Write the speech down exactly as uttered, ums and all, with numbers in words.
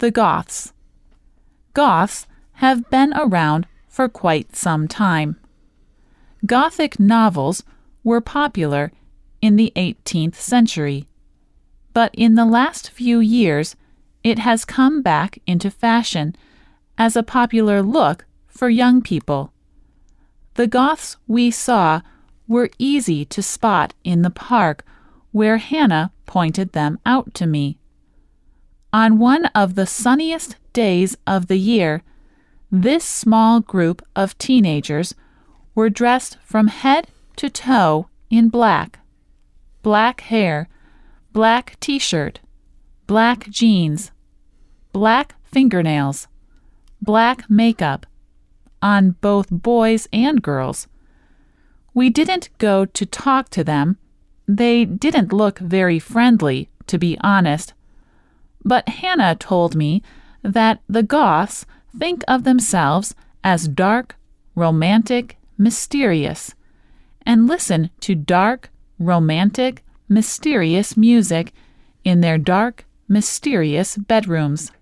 the Goths. Goths have been around for quite some time. Gothic novels were popular in the eighteenth century, but in the last few years it has come back into fashion as a popular look for young people. The Goths we saw were easy to spot in the park where Hannah pointed them out to me. On one of the sunniest days of the year, this small group of teenagers were dressed from head to toe in black. Black hair, black t-shirt, black jeans, black fingernails, black makeup, on both boys and girls. We didn't go to talk to them. They didn't look very friendly, to be honest. But Hannah told me that the Goths think of themselves as dark, romantic, mysterious, and listen to dark, romantic, mysterious music in their dark, mysterious bedrooms.